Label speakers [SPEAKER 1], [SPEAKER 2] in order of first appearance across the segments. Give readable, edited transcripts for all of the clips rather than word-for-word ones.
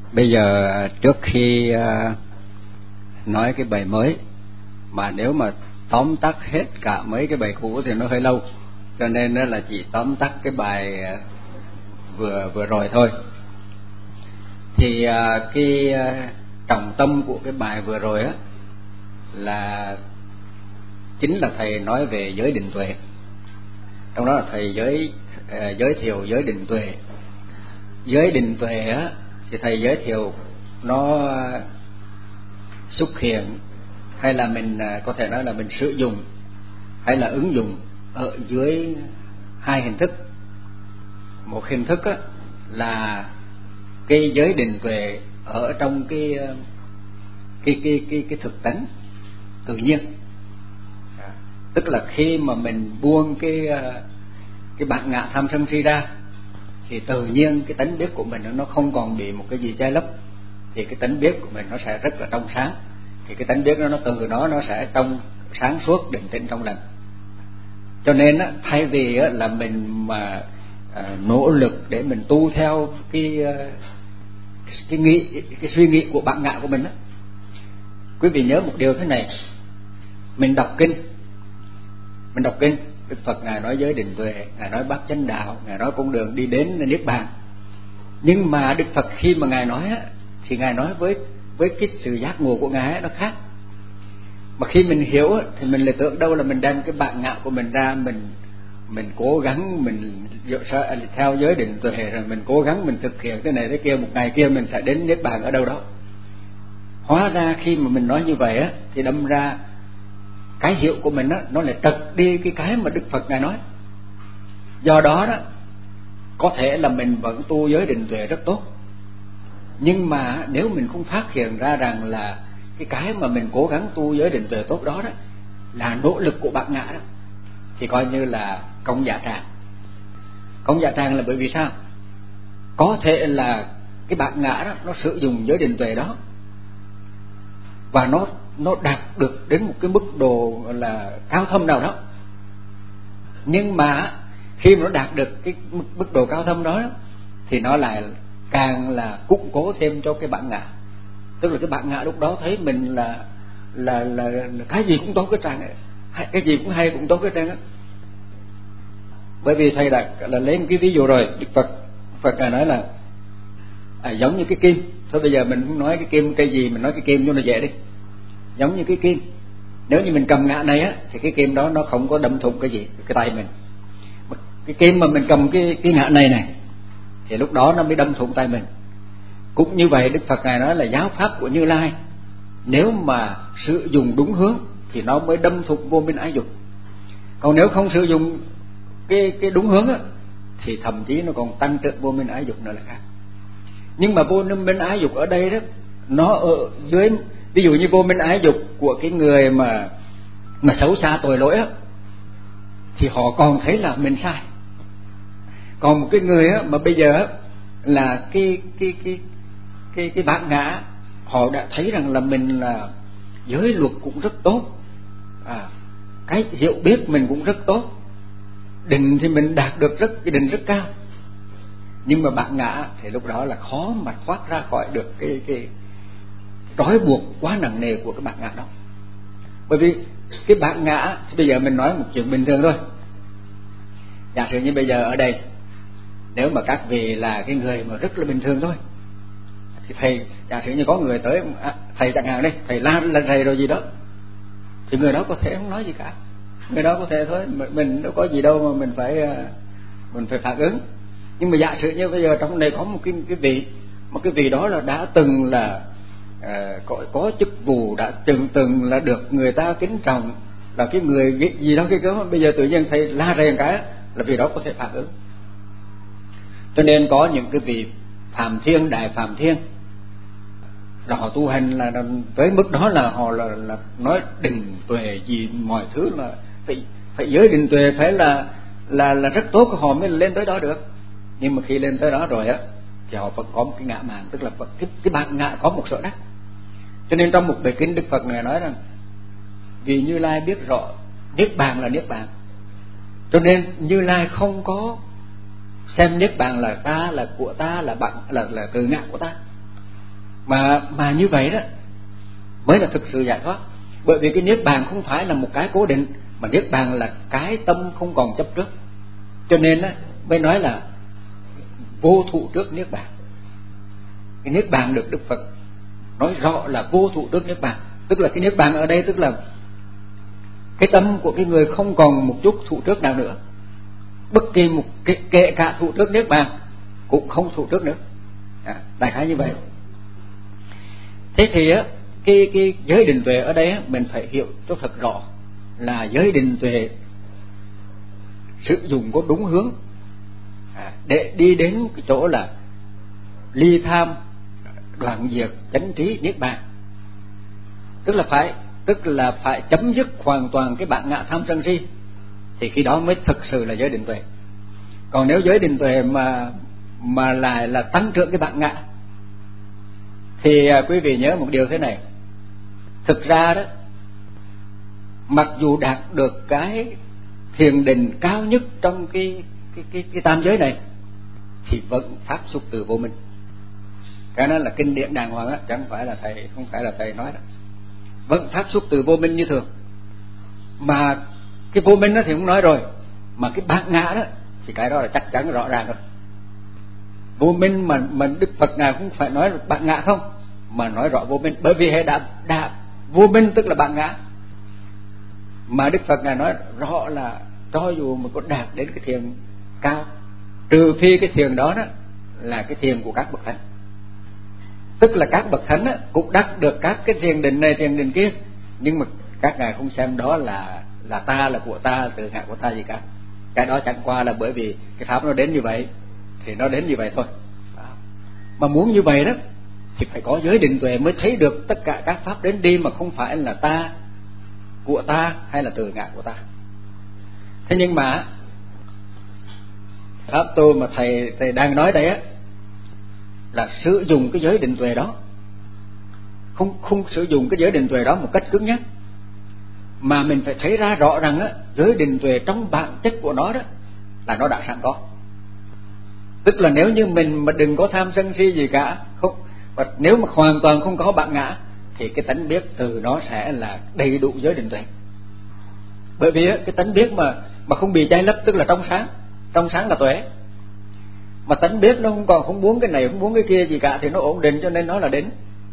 [SPEAKER 1] Bây giờ trước khi nói cái bài mới, mà nếu mà tóm tắt hết cả mấy cái bài cũ thì nó hơi lâu, cho nên đó là chỉ tóm tắt cái bài vừa rồi thôi. Thì cái trọng tâm của cái bài vừa rồi á là chính là thầy nói về giới định tuệ. Trong đó là thầy giới thiệu giới định tuệ. Giới định tuệ á thì thầy giới thiệu nó xuất hiện, hay là mình có thể nói là mình sử dụng hay là ứng dụng ở dưới hai hình thức. Một hình thức á là cái giới định tuệ ở trong cái thực tánh tự nhiên, tức là khi mà mình buông cái bản ngã tham sân si ra thì tự nhiên cái tánh biết của mình nó không còn bị một cái gì che lấp, thì cái tánh biết của mình nó sẽ rất là trong sáng. Thì cái tánh biết nó từ đó nó sẽ trong sáng suốt, định tĩnh, trong lành. Cho nên á, thay vì á, là mình mà nỗ lực để mình tu theo cái suy nghĩ của bản ngã của mình á, quý vị nhớ một điều thế này: mình đọc kinh, Đức Phật ngài nói giới định tuệ, ngài nói bát chánh đạo, ngài nói con đường đi đến niết bàn. Nhưng mà Đức Phật khi mà ngài nói á, thì ngài nói với cái sự giác ngộ của ngài á, nó khác. Mà khi mình hiểu á, thì mình lại tưởng đâu là mình đem cái bản ngã của mình ra, mình cố gắng mình theo giới định tuệ, rồi mình cố gắng mình thực hiện thế này thế kia, một ngày kia mình sẽ đến niết bàn ở đâu đó. Hóa ra khi mà mình nói như vậy á, thì đâm ra cái hiểu của mình á, nó lại trật đi cái mà Đức Phật ngài nói. Do đó đó, có thể là mình vẫn tu giới định tuệ rất tốt, nhưng mà nếu mình không phát hiện ra rằng là cái mà mình cố gắng tu giới định tuệ tốt đó là nỗ lực của bản ngã đó, thì coi như là công dạ tràng. Công dạ tràng là bởi vì sao? Có thể là cái bản ngã đó nó sử dụng giới định tuệ đó và nó đạt được đến một cái mức độ là cao thâm nào đó, nhưng mà khi mà nó đạt được cái mức độ cao thâm đó thì nó lại càng là củng cố thêm cho cái bản ngã. Tức là cái bản ngã lúc đó thấy mình là cái gì cũng tốt cái trang ấy, cái gì cũng hay cũng tốt cái trang á. Bởi vì thầy đã lấy một cái ví dụ rồi. Đức Phật ngài nói là giống như cái kim. Thôi bây giờ mình không nói cái kim cây gì, mình nói cái kim cho nó dễ đi. Giống như cái kim, nếu như mình cầm ngã này á, thì cái kim đó nó không có đâm thủng cái gì cái tay mình. Cái kim mà mình cầm cái ngã này thì lúc đó nó mới đâm thủng tay mình. Cũng như vậy, Đức Phật ngài nói là giáo pháp của Như Lai nếu mà sử dụng đúng hướng thì nó mới đâm thủng vô minh ái dục. Còn nếu không sử dụng cái đúng hướng á, thì thậm chí nó còn tăng trưởng vô minh ái dục nữa là khác. Nhưng mà vô minh ái dục ở đây đó, nó ở dưới, ví dụ như vô minh ái dục của cái người mà xấu xa tội lỗi á, thì họ còn thấy là mình sai. Còn một cái người á mà bây giờ á, là cái bản ngã, họ đã thấy rằng là mình là giới luật cũng rất tốt, cái hiểu biết mình cũng rất tốt, định thì mình đạt được cái định rất cao, nhưng mà bản ngã thì lúc đó là khó mà thoát ra khỏi được cái trói buộc quá nặng nề của cái bản ngã đó. Bởi vì cái bản ngã thì bây giờ mình nói một chuyện bình thường thôi. Giả sử như bây giờ ở đây, nếu mà các vị là cái người mà rất là bình thường thôi, thì thầy, giả sử như có người tới, thầy chẳng hạn đây, thầy la thầy rồi gì đó, thì người đó có thể không nói gì cả. Người đó có thể thôi, mình đâu có gì đâu mà mình phải phản ứng. Nhưng mà giả sử như bây giờ trong này có một cái vị đó là đã từng là có chức vụ, đã từng là được người ta kính trọng, là cái người gì đó cái bây giờ tự nhiên thầy la rèn cái là vì đó có thể phản ứng. Cho nên có những cái vị Phạm Thiên, Đại Phạm Thiên là họ tu hành là tới mức đó, là họ là nói định tuệ gì mọi thứ là phải giới định tuệ, phải là rất tốt, họ mới lên tới đó được. Nhưng mà khi lên tới đó rồi á, thì họ vẫn có một cái ngã mạn, tức là cái bản ngã có một sở đắc. Cho nên trong một bài kinh, Đức Phật này nói rằng vì Như Lai biết rõ niết bàn là niết bàn, cho nên Như Lai không có xem niết bàn là ta, là của ta, là tự ngã của ta, Mà như vậy đó mới là thực sự giải thoát. Bởi vì cái niết bàn không phải là một cái cố định, mà niết bàn là cái tâm không còn chấp trước. Cho nên á mới nói là vô thụ trước niết bàn. Cái niết bàn được Đức Phật nói rõ là vô thụ trước niết bàn, tức là cái niết bàn ở đây tức là cái tâm của cái người không còn một chút thụ trước nào nữa. Bất kỳ một kể cả thụ trước niết bàn cũng không thụ trước nữa. Đại khái như vậy. Thế thì á cái giới định tuệ ở đây á, mình phải hiểu cho thật rõ là giới định tuệ sử dụng có đúng hướng để đi đến cái chỗ là ly tham, đoạn diệt, chánh trí, niết bàn. Tức là phải chấm dứt hoàn toàn cái bản ngã tham sân si, thì khi đó mới thực sự là giới định tuệ. Còn nếu giới định tuệ mà lại là tăng trưởng cái bản ngã thì quý vị nhớ một điều thế này. Thực ra đó, mặc dù đạt được cái thiền định cao nhất trong cái tam giới này thì vẫn phát xuất từ vô minh. Cái đó là kinh điển đàng hoàng á, không phải là thầy nói đó. Vẫn phát xuất từ vô minh như thường. Mà cái vô minh đó thì không nói rồi, mà cái bản ngã đó thì cái đó là chắc chắn rõ ràng rồi. Vô minh mà Đức Phật ngài cũng phải nói bản ngã không, mà nói rõ vô minh, bởi vì hệ đã vô minh tức là bản ngã. Mà Đức Phật ngài nói rõ là cho dù mà có đạt đến cái thiền cao, trừ phi cái thiền đó là cái thiền của các bậc thánh, tức là các bậc thánh cũng đắc được các cái thiền định này thiền định kia, nhưng mà các ngài không xem đó là ta, là của ta, tự ngã của ta gì cả. Cái đó chẳng qua là bởi vì cái pháp nó đến như vậy thì nó đến như vậy thôi. Mà muốn như vậy đó thì phải có giới định tuệ mới thấy được tất cả các pháp đến đi mà không phải là ta, của ta hay là tự ngã của ta. Thế nhưng mà pháp tu mà thầy đang nói đây á là sử dụng cái giới định tuệ đó, không sử dụng cái giới định tuệ đó một cách cứng nhắc, mà mình phải thấy ra rõ rằng á giới định tuệ trong bản chất của nó đó là nó đã sẵn có. Tức là nếu như mình mà đừng có tham sân si gì cả, không, và nếu mà hoàn toàn không có bản ngã thì cái tánh biết từ nó sẽ là đầy đủ giới định tuệ. Bởi vì cái tánh biết mà không bị che lấp tức là trong sáng là tuệ. Mà tánh biết nó không muốn cái này, không muốn cái kia gì cả thì nó ổn định, cho nên nó là định.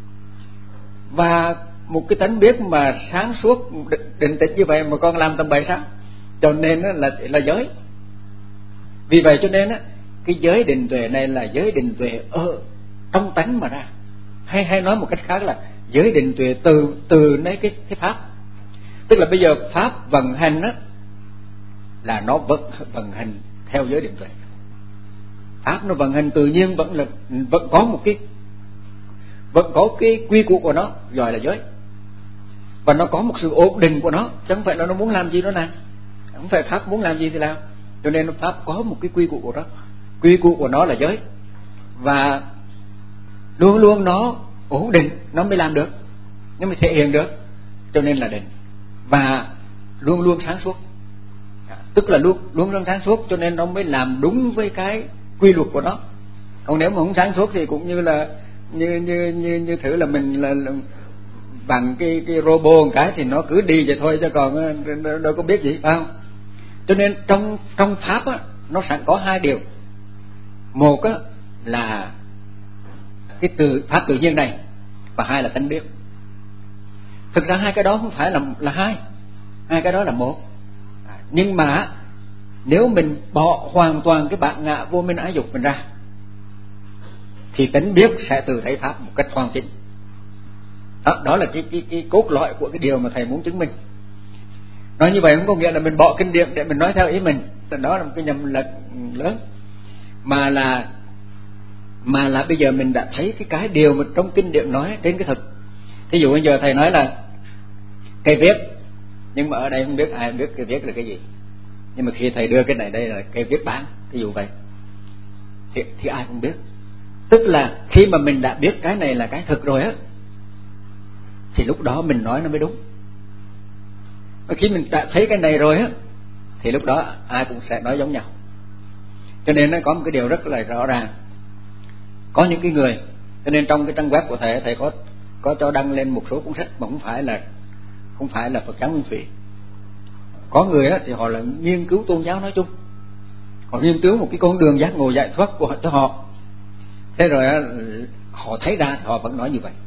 [SPEAKER 1] Và một cái tánh biết mà sáng suốt định tĩnh như vậy mà con làm tầm bậy sao? Cho nên là giới. Vì vậy cho nên cái giới định tuệ này là giới định tuệ ở trong tánh mà ra, hay nói một cách khác là giới định tuệ từ lấy cái pháp. Tức là bây giờ pháp vận hành là nó vận hành theo giới định tuệ. Pháp nó vận hành tự nhiên vẫn có cái quy củ của nó, gọi là giới. Và nó có một sự ổn định của nó, chứ không phải là nó muốn làm gì nó làm, không phải pháp muốn làm gì thì làm. Cho nên pháp có một cái quy củ của nó, quy củ của nó là giới, và luôn luôn nó ổn định nó mới làm được, nó mới thể hiện được, cho nên là định. Và luôn luôn sáng suốt, tức là luôn luôn sáng suốt, cho nên nó mới làm đúng với cái quy luật của nó. Còn nếu mà không sáng suốt thì cũng như là như thử là mình là bằng cái robot một cái thì nó cứ đi vậy thôi, chứ còn đâu có biết gì, phải không? Cho nên trong pháp nó sẵn có hai điều. Một là cái pháp tự nhiên này, và hai là tánh biết. Thực ra hai cái đó không phải là hai cái đó là một. Nhưng mà nếu mình bỏ hoàn toàn cái bản ngã vô minh ái dục mình ra thì tánh biết sẽ tự thấy pháp một cách hoàn chỉnh. Đó là cái cốt lõi của cái điều mà thầy muốn chứng minh. Nói như vậy không có nghĩa là mình bỏ kinh điển để mình nói theo ý mình, đó là một cái nhầm lẫn lớn. Mà là bây giờ mình đã thấy cái điều mà trong kinh điển nói trên cái thực. Thí dụ bây giờ thầy nói là cây viết, nhưng mà ở đây không biết ai biết cây viết là cái gì. Nhưng mà khi thầy đưa cái này đây là cây viết bán, thí dụ vậy, thì ai cũng biết. Tức là khi mà mình đã biết cái này là cái thực rồi thì lúc đó mình nói nó mới đúng. Và khi mình đã thấy cái này rồi thì lúc đó ai cũng sẽ nói giống nhau. Cho nên nó có một cái điều rất là rõ ràng. Có những cái người Cho nên trong cái trang web của thầy có cho đăng lên một số cuốn sách mà không phải là Phật giáo Nguyên Thủy. Có người á thì họ là nghiên cứu tôn giáo nói chung, họ nghiên cứu một cái con đường giác ngộ giải thoát của họ. Thế rồi á, họ thấy ra thì họ vẫn nói như vậy.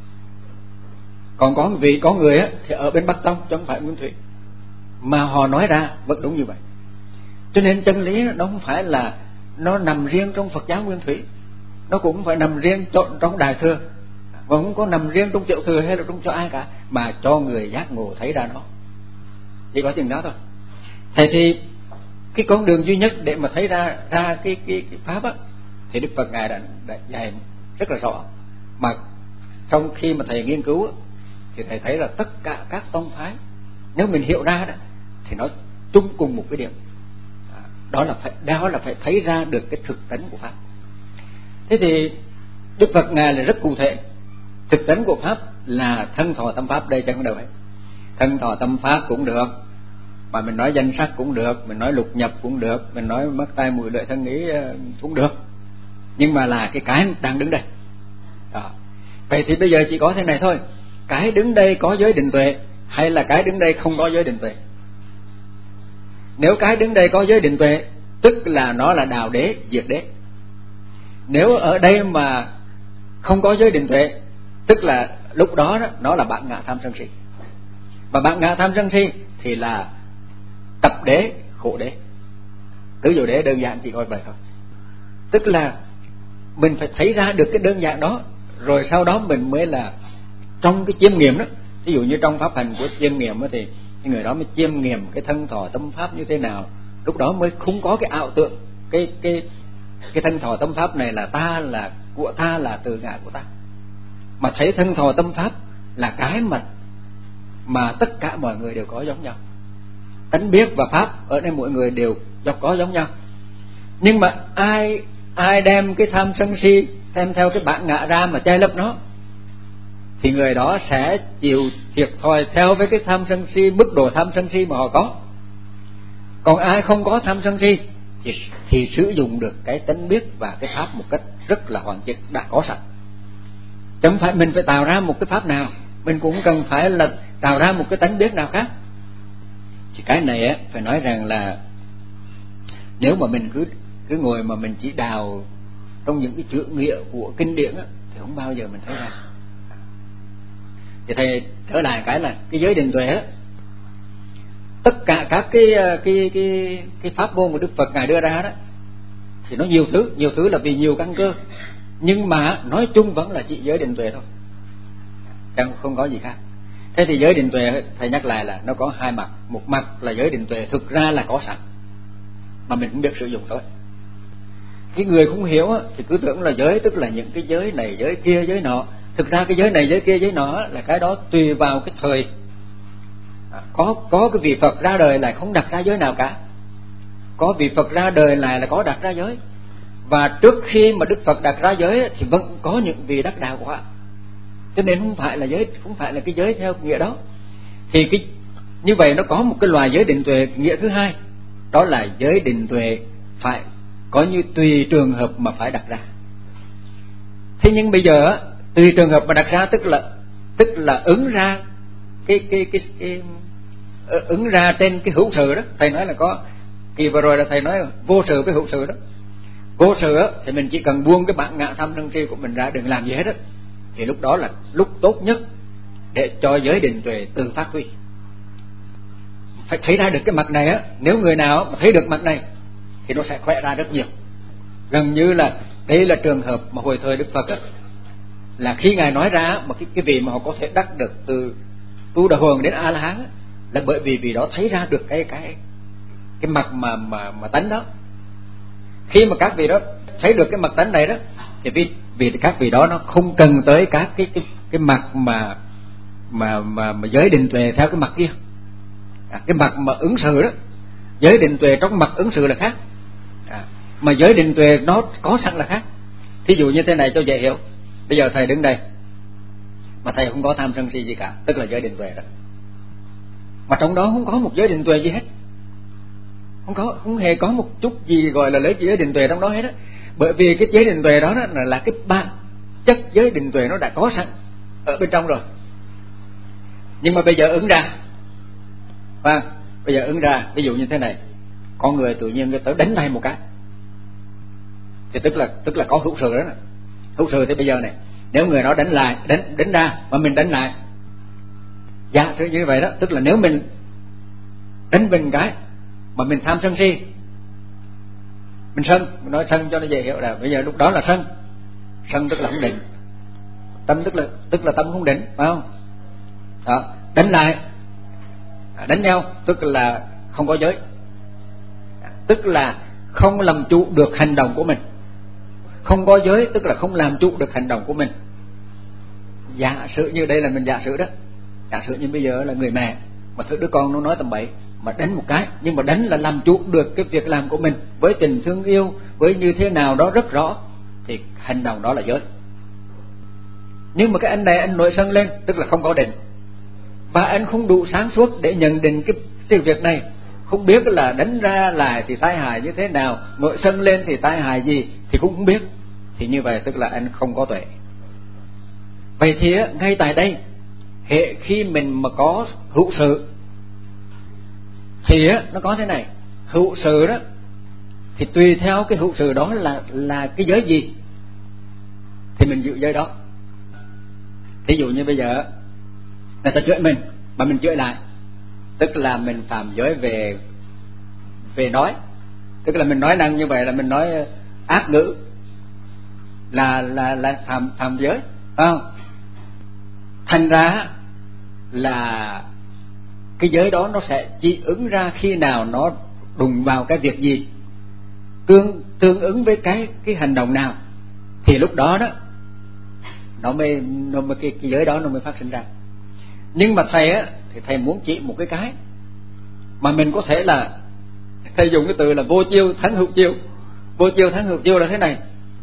[SPEAKER 1] Còn có người á thì ở bên Bắc Tông chứ không phải Nguyên Thủy, mà họ nói ra vẫn đúng như vậy. Cho nên chân lý nó không phải là nó nằm riêng trong Phật giáo Nguyên Thủy, nó cũng không phải nằm riêng trong Đại Thừa, và không có nằm riêng trong Tiểu Thừa hay là trong cho ai cả, mà cho người giác ngộ thấy ra nó. Chỉ có chừng đó thôi. Thế thì cái con đường duy nhất để mà thấy ra cái pháp á, thì Đức Phật ngài đã dạy rất là rõ. Mà trong khi mà thầy nghiên cứu á, thì thầy thấy là tất cả các tông phái, nếu mình hiểu ra đó, thì nó chung cùng một cái điểm, đó là phải thấy ra được cái thực tánh của pháp. Thế thì Đức Phật ngài là rất cụ thể. Thực tánh của pháp là thân thọ tâm pháp, đây chẳng có đâu hết. Thân thọ tâm pháp cũng được, mà mình nói danh sắc cũng được, mình nói lục nhập cũng được, mình nói mắt tai mũi lưỡi thân ý cũng được, nhưng mà là cái đang đứng đây đó. Vậy thì bây giờ chỉ có thế này thôi: cái đứng đây có giới định tuệ hay là cái đứng đây không có giới định tuệ? Nếu cái đứng đây có giới định tuệ, tức là nó là đào đế, diệt đế. Nếu ở đây mà không có giới định tuệ, tức là lúc đó nó là bản ngã tham sân si. Và bản ngã tham sân si thì là tập đế, khổ đế, tứ diệu đế, đơn giản chỉ coi vậy thôi. Tức là mình phải thấy ra được cái đơn giản đó, rồi sau đó mình mới là trong cái chiêm nghiệm đó. Ví dụ như trong pháp hành của chiêm nghiệm đó, thì người đó mới chiêm nghiệm cái thân thọ tâm pháp như thế nào, lúc đó mới không có cái ảo tưởng cái thân thọ tâm pháp này là ta, là của ta, là từ ngã của ta, mà thấy thân thọ tâm pháp là cái mà tất cả mọi người đều có giống nhau. Tánh biết và pháp ở đây mọi người đều có giống nhau. Nhưng mà ai đem cái tham sân si đem theo cái bản ngã ra mà che lấp nó, thì người đó sẽ chịu thiệt thòi theo với cái tham sân si, mức độ tham sân si mà họ có. Còn ai không có tham sân si thì sử dụng được cái tánh biết và cái pháp một cách rất là hoàn chỉnh, đã có sẵn. Chẳng phải mình phải tạo ra một cái pháp nào, mình cũng cần phải là tạo ra một cái tánh biết nào khác. Thì cái này á, phải nói rằng là nếu mà mình cứ ngồi mà mình chỉ đào trong những cái chữ nghĩa của kinh điển á, thì không bao giờ mình thấy ra. Thì thầy trở lại cái là cái giới định tuệ á, tất cả các cái pháp môn của Đức Phật ngài đưa ra đó, thì nó nhiều thứ là vì nhiều căn cơ, nhưng mà nói chung vẫn là chỉ giới định tuệ thôi, chẳng không có gì khác. Thế thì giới định tuệ thầy nhắc lại là nó có hai mặt. Một mặt là giới định tuệ thực ra là có sẵn, mà mình cũng biết sử dụng thôi. Cái người không hiểu á, thì cứ tưởng là giới tức là những cái giới này giới kia giới nọ. Thực ra cái giới này giới kia giới nọ là cái đó tùy vào cái thời. Có cái vị Phật ra đời lại không đặt ra giới nào cả, có vị Phật ra đời lại là có đặt ra giới. Và trước khi mà Đức Phật đặt ra giới thì vẫn có những vị đắc đạo quả. Cho nên không phải là giới, không phải là cái giới theo nghĩa đó. Thì như vậy nó có một cái loài giới định tuệ nghĩa thứ hai, đó là giới định tuệ phải có như tùy trường hợp mà phải đặt ra. Thế nhưng bây giờ tùy trường hợp mà đặt ra tức là ứng ra ứng ra trên cái hữu sự đó. Thầy nói là có kỳ vừa rồi là thầy nói vô sự với hữu sự đó. Vô sự thì mình chỉ cần buông cái bản ngã tham sân si của mình ra, đừng làm gì hết á, thì lúc đó là lúc tốt nhất để cho giới định tuệ tự phát huy. Phải thấy ra được cái mặt này á, nếu người nào mà thấy được mặt này thì nó sẽ khỏe ra rất nhiều. Gần như là đây là trường hợp mà hồi thời Đức Phật á, là khi ngài nói ra mà cái vị mà họ có thể đắc được từ tu đà hoàng đến A La Hán là bởi vì đó thấy ra được cái mặt mà tánh đó. Khi mà các vị đó thấy được cái mặt tánh này đó, thì vì các vị đó nó không cần tới các cái mặt mà giới định tuệ theo cái mặt kia. Cái mặt mà ứng sự đó, giới định tuệ trong mặt ứng sự là khác, mà giới định tuệ nó có sẵn là khác. Thí dụ như thế này cho dễ hiểu. Bây giờ thầy đứng đây mà thầy không có tham sân si gì cả, tức là giới định tuệ đó. Mà trong đó không có một giới định tuệ gì hết, không hề có một chút gì gọi là lấy giới định tuệ trong đó hết á. Bởi vì cái giới định tuệ đó là cái chất giới định tuệ nó đã có sẵn ở bên trong rồi. Nhưng mà bây giờ ứng ra, bây giờ ứng ra, ví dụ như thế này, con người tự nhiên người ta đánh tay một cái, thì tức là có hữu sự đó. Hữu sự thì bây giờ này, nếu người đó đánh lại, đánh ra mà mình đánh lại, giả sử như vậy đó, tức là nếu mình đánh mình cái mà mình tham sân si, mình sân, mình nói sân cho nó dễ hiểu là bây giờ lúc đó là sân tức là không định, tâm tức là tâm không định, phải không? Đó, đánh lại, đánh nhau tức là không có giới, tức là không làm chủ được hành động của mình. Không có giới tức là không làm chủ được hành động của mình. Giả sử như đây là mình giả sử đó, giả sử như bây giờ là người mẹ mà thấy đứa con nó nói tầm bậy mà đánh một cái, nhưng mà đánh là làm chủ được cái việc làm của mình với tình thương yêu, với như thế nào đó rất rõ, thì hành động đó là giới. Nhưng mà cái anh này anh nổi sân lên tức là không có định, và anh không đủ sáng suốt để nhận định cái việc này, không biết là đánh ra lại thì tai hại như thế nào, nổi sân lên thì tai hại gì thì cũng không biết, thì như vậy tức là anh không có tuệ. Vậy thì ngay tại đây, hệ khi mình mà có hữu sự thì nó có thế này, hữu sự đó thì tùy theo cái hữu sự đó là cái giới gì thì mình giữ giới đó. Ví dụ như bây giờ người ta chửi mình mà mình chửi lại, tức là mình phạm giới về nói, tức là mình nói năng như vậy là mình nói ác ngữ, là phạm giới, phải không? Thành ra là cái giới đó nó sẽ chỉ ứng ra khi nào nó đụng vào cái việc gì, tương ứng với cái hành động nào, thì lúc đó đó nó mới cái giới đó nó mới phát sinh ra. Nhưng mà thầy thì thầy muốn chỉ một cái mà mình có thể là, thầy dùng cái từ là vô chiêu thắng hữu chiêu. Vô chiêu thắng hữu chiêu là thế này: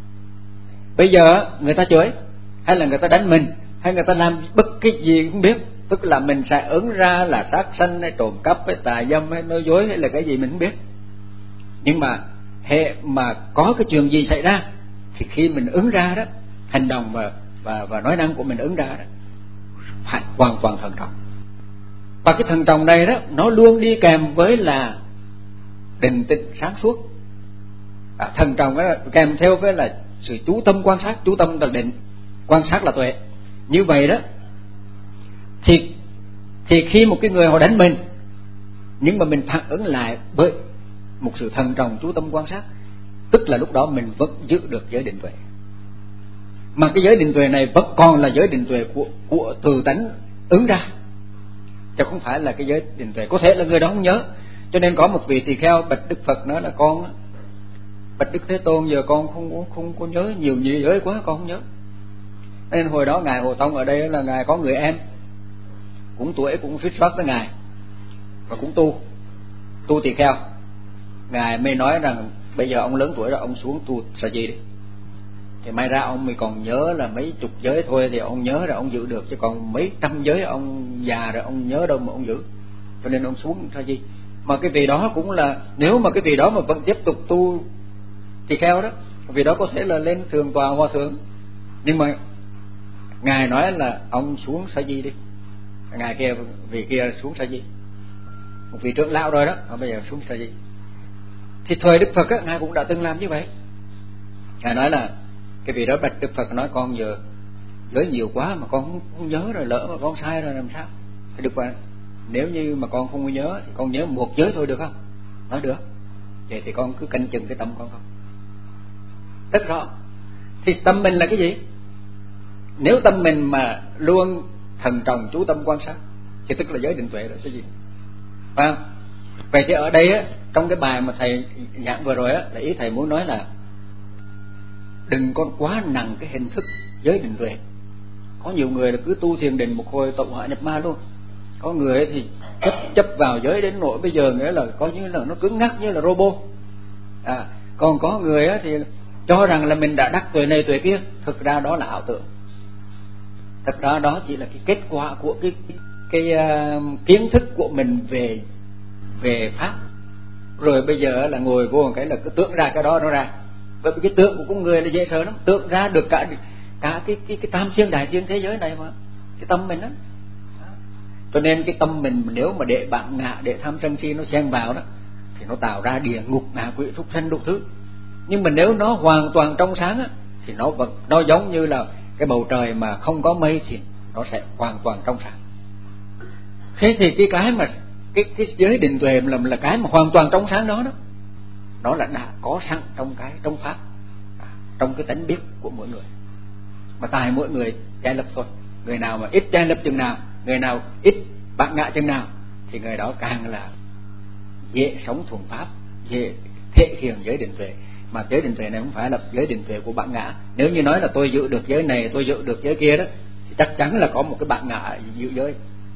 [SPEAKER 1] bây giờ người ta chửi, hay là người ta đánh mình, hay người ta làm bất cái gì không biết, tức là mình sẽ ứng ra là sát sanh hay trộm cắp hay tà dâm hay nói dối hay là cái gì mình không biết. Nhưng mà hệ mà có cái chuyện gì xảy ra thì khi mình ứng ra đó, hành động và nói năng của mình ứng ra đó phải hoàn toàn thận trọng. Và cái thận trọng này đó nó luôn đi kèm với là định tĩnh sáng suốt. Thận trọng đó kèm theo với là sự chú tâm quan sát, chú tâm là định, quan sát là tuệ. Như vậy đó thì khi một cái người họ đánh mình, nhưng mà mình phản ứng lại bởi một sự thận trọng chú tâm quan sát, tức là lúc đó mình vẫn giữ được giới định tuệ. Mà cái giới định tuệ này vẫn còn là giới định tuệ của từ tánh ứng ra, chứ không phải là cái giới định tuệ. Có thể là người đó không nhớ, cho nên có một vị tỳ kheo bạch Đức Phật nói là con bạch Đức Thế Tôn, giờ con không có nhớ nhiều giới quá, con không nhớ. Nên hồi đó ngài Hồ Tông ở đây là ngài có người em cũng tuổi cũng suýt soát với ngài và cũng tu tỳ kheo. Ngài mới nói rằng bây giờ ông lớn tuổi rồi, ông xuống tu sa di đi, thì may ra ông mới còn nhớ là mấy chục giới thôi thì ông nhớ rồi ông giữ được, chứ còn mấy trăm giới ông già rồi ông nhớ đâu mà ông giữ. Cho nên ông xuống sa di. Mà cái vị đó cũng là, nếu mà cái vị đó mà vẫn tiếp tục tu tỳ kheo đó, vì đó có thể là lên thường tòa hòa thượng. Nhưng mà ngài nói là ông xuống sa di đi, ngài kia vị kia xuống sa di, một vị trưởng lão rồi đó, bây giờ xuống sa di. Thì thời Đức Phật ngài cũng đã từng làm như vậy. Ngài nói là cái vị đó bạch Đức Phật, nói con giờ giới nhiều quá mà con không nhớ rồi, lỡ mà con sai rồi làm sao? Thì Đức Phật, nếu như mà con không nhớ thì con nhớ một giới thôi được không? Nói được. Vậy thì con cứ canh chừng cái tâm con không? Rất rõ. Thì tâm mình là cái gì? Nếu tâm mình mà luôn thần trọng chú tâm quan sát thì tức là giới định tuệ rồi, cái gì? Phải không? Vậy thì ở đây trong cái bài mà thầy giảng vừa rồi là ý thầy muốn nói là đừng có quá nặng cái hình thức giới định tuệ. Có nhiều người là cứ tu thiền định một hồi tẩu hỏa nhập ma luôn. Có người thì chấp vào giới đến nỗi bây giờ nghĩa là coi như là nó cứng ngắc như là robot. Còn có người thì cho rằng là mình đã đắc tuệ này tuệ kia, thực ra đó là ảo tưởng. Thật ra đó chỉ là cái kết quả của cái kiến thức của mình về pháp. Rồi bây giờ là ngồi vô một cái là cứ tưởng ra cái đó nó ra. Bởi vì cái tượng của con người là dễ sợ lắm, tượng ra được cả cái tam xuyên đại xuyên thế giới này mà, cái tâm mình đó. Cho nên cái tâm mình nếu mà để bản ngã, để tham sân si nó xen vào đó thì nó tạo ra địa ngục, ngạ quỷ, súc sanh đủ thứ. Nhưng mà nếu nó hoàn toàn trong sáng á thì nó giống như là cái bầu trời mà không có mây thì nó sẽ hoàn toàn trong sáng. Thế thì cái mà cái giới định tuệ là cái mà hoàn toàn trong sáng đó nó là đã có sẵn trong pháp, trong cái tánh biết của mỗi người. Mà tại mỗi người che lấp thôi. Người nào mà ít che lấp chừng nào, người nào ít bản ngã chừng nào thì người đó càng là dễ sống thuần pháp, dễ thể hiện giới định tuệ. Mà giới định tuệ này không phải là giới định tuệ của bản ngã. Nếu như nói là tôi giữ được giới này, tôi giữ được giới kia đó, thì chắc chắn là có một cái bản ngã giữ giới,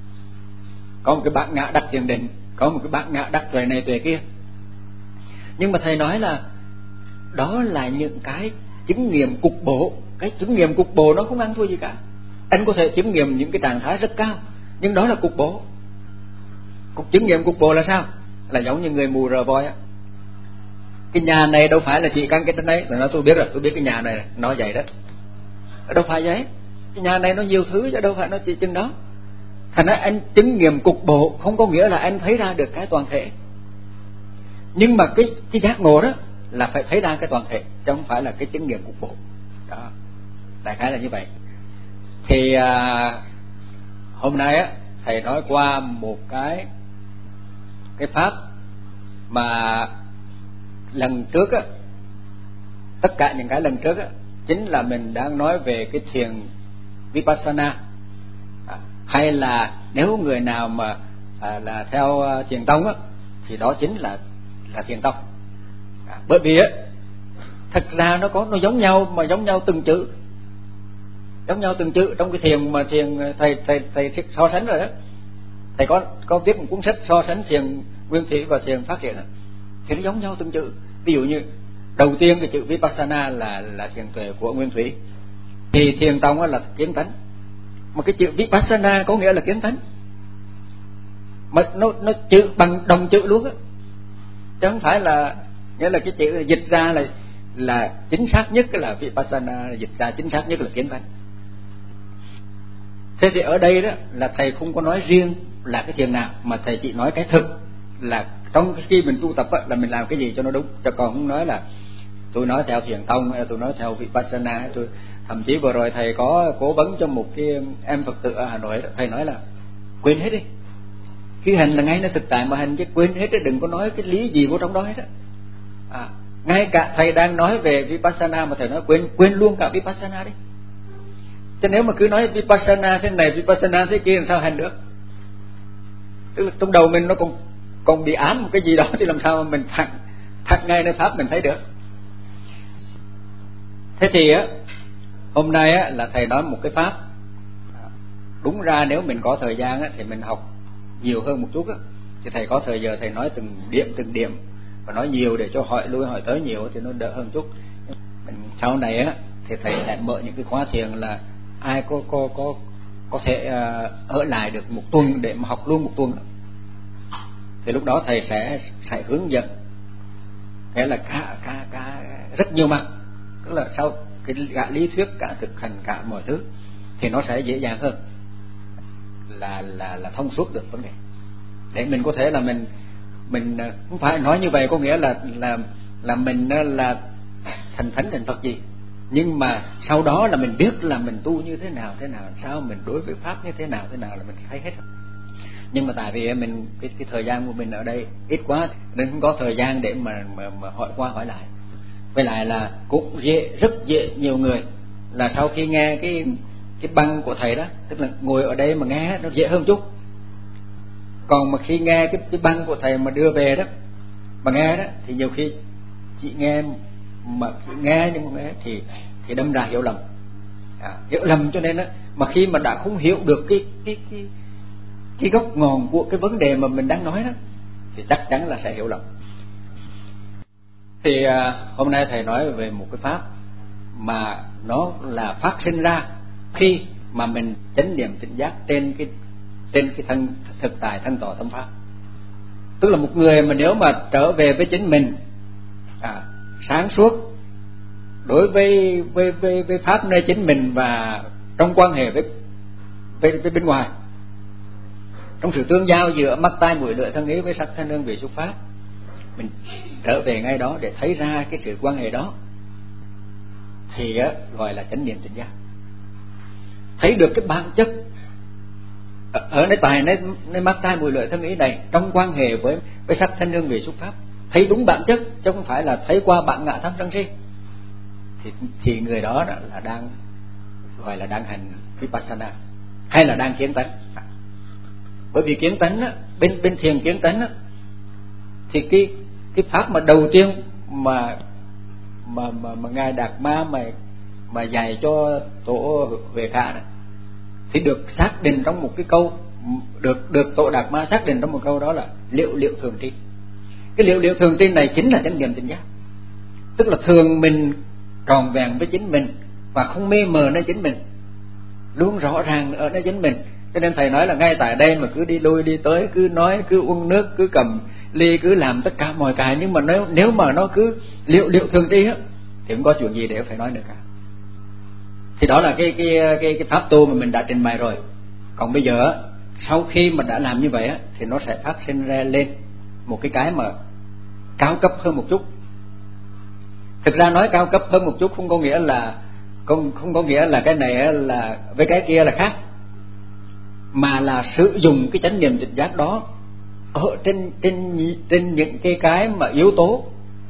[SPEAKER 1] có một cái bản ngã đắc thiền định, có một cái bản ngã đắc tuệ này tuệ kia. Nhưng mà thầy nói là đó là những cái chứng nghiệm cục bộ. Cái chứng nghiệm cục bộ nó không ăn thua gì cả. Anh có thể chứng nghiệm những cái trạng thái rất cao, nhưng đó là cục bộ. Chứng nghiệm cục bộ là sao? Là giống như người mù rờ voi á. Cái nhà này đâu phải là chỉ căn cái tên đấy. Rồi nói tôi biết rồi, tôi biết cái nhà này nó vậy đó. Đâu phải vậy. Cái nhà này nó nhiều thứ chứ đâu phải nó chỉ chừng đó. Thành ra anh chứng nghiệm cục bộ không có nghĩa là anh thấy ra được cái toàn thể. Nhưng mà cái giác ngộ đó là phải thấy ra cái toàn thể, chứ không phải là cái chứng nghiệm cục bộ. Đó, đại khái là như vậy. Thì hôm nay á thầy nói qua một cái pháp mà lần trước á, tất cả những cái lần trước á chính là mình đang nói về cái thiền Vipassana. Hay là nếu người nào mà là theo thiền tông á thì đó chính là thiền tông. Bởi vì á thật ra nó giống nhau, mà giống nhau từng chữ, trong cái thiền mà thiền thầy so sánh rồi đó. Thầy có viết một cuốn sách so sánh thiền nguyên thủy và thiền phát hiện thì nó giống nhau từng chữ. Ví dụ như đầu tiên cái chữ Vipassana là thiền tuệ của nguyên thủy, thì thiền tông là kiến tánh. Mà cái chữ Vipassana có nghĩa là kiến tánh, mà nó chữ bằng đồng chữ luôn á, chứ không phải là nghĩa là cái chữ dịch ra là chính xác nhất là Vipassana, dịch ra chính xác nhất là kiến tánh. Thế thì ở đây đó là thầy không có nói riêng là cái thiền nào, mà thầy chỉ nói cái thực là trong khi mình tu tập á, là mình làm cái gì cho nó đúng, chứ còn không nói là tôi nói theo thiền tông hay tôi nói theo Vipassana. Thậm chí vừa rồi thầy có cố vấn cho một cái em Phật tử ở Hà Nội, thầy nói là quên hết đi, khi hành là ngay nơi thực tại mà hành, chứ quên hết, đừng có nói cái lý gì của trong đó hết á. Ngay cả thầy đang nói về Vipassana mà thầy nói quên luôn cả Vipassana đi. Chứ nếu mà cứ nói Vipassana thế này, Vipassana thế kia làm sao hành được? Tức là trong đầu mình nó còn bị ám một cái gì đó thì làm sao mà mình thẳng ngay nơi pháp mình thấy được. Thế thì á hôm nay á là thầy nói một cái pháp, đúng ra nếu mình có thời gian á thì mình học nhiều hơn một chút á, thì thầy có thời giờ thầy nói từng điểm và nói nhiều để cho hỏi lui hỏi tới nhiều thì nó đỡ hơn chút. Mình sau này á thì thầy sẽ mở những cái khóa thiền là ai có thể ở lại được một tuần để mà học luôn một tuần, thì lúc đó thầy sẽ hướng dẫn cái là cả rất nhiều mặt, tức là sau cái cả lý thuyết, cả thực hành, cả mọi thứ thì nó sẽ dễ dàng hơn, là thông suốt được vấn đề, để mình có thể là mình không phải nói như vậy có nghĩa là mình là thành thánh thành Phật gì, nhưng mà sau đó là mình biết là mình tu như thế nào sao, mình đối với pháp như thế nào là mình thấy hết. Nhưng mà tại vì mình cái thời gian của mình ở đây ít quá nên không có thời gian để mà hỏi qua hỏi lại. Với lại là cũng rất dễ nhiều người là sau khi nghe cái băng của thầy đó, tức là ngồi ở đây mà nghe nó dễ hơn chút. Còn mà khi nghe cái băng của thầy mà đưa về đó mà nghe đó thì nhiều khi chị nghe mà nghe nhưng mà nghe thì đâm ra hiểu lầm. Hiểu lầm cho nên đó, mà khi mà đã không hiểu được cái gốc ngọn của cái vấn đề mà mình đang nói đó thì chắc chắn là sẽ hiểu lầm. Thì hôm nay thầy nói về một cái pháp mà nó là phát sinh ra khi mà mình chánh niệm tỉnh giác trên cái thân thực tại thân tọa tâm pháp. Tức là một người mà nếu mà trở về với chính mình sáng suốt đối với pháp nơi chính mình và trong quan hệ với bên ngoài, trong sự tương giao giữa mắt tai mũi lưỡi thân ý với sắc thanh hương vị xúc pháp, mình trở về ngay đó để thấy ra cái sự quan hệ đó thì gọi là chánh niệm tỉnh giác. Thấy được cái bản chất ở nơi mắt tai mũi lưỡi thân ý này trong quan hệ với sắc thanh hương vị xúc pháp, thấy đúng bản chất chứ không phải là thấy qua bản ngã tham sân si, thì người đó là đang gọi là đang hành vipassana hay là đang kiến tánh. Bởi vì kiến tánh á, bên thiền kiến tánh á, thì cái pháp mà đầu tiên mà ngài Đạt Ma mà dạy cho tổ Huệ Khả này, thì được xác định trong một cái câu, được tổ Đạt Ma xác định trong một câu, đó là liệu thường tri. Cái liệu thường tri này chính là chánh niệm tỉnh giác, tức là thường mình tròn vẹn với chính mình và không mê mờ nơi chính mình, luôn rõ ràng ở nơi chính mình. Cho nên thầy nói là ngay tại đây mà cứ đi lui đi tới, cứ nói, cứ uống nước, cứ cầm ly, cứ làm tất cả mọi cái, nhưng mà nếu mà nó cứ liệu thường tri á thì không có chuyện gì để phải nói nữa cả. Thì đó là cái pháp tu mà mình đã trình bày rồi. Còn bây giờ sau khi mà đã làm như vậy á, thì nó sẽ phát sinh ra lên một cái mà cao cấp hơn một chút. Thực ra nói cao cấp hơn một chút không có nghĩa là cái này là với cái kia là khác, mà là sử dụng cái chánh niệm tỉnh giác đó ở trên những cái mà yếu tố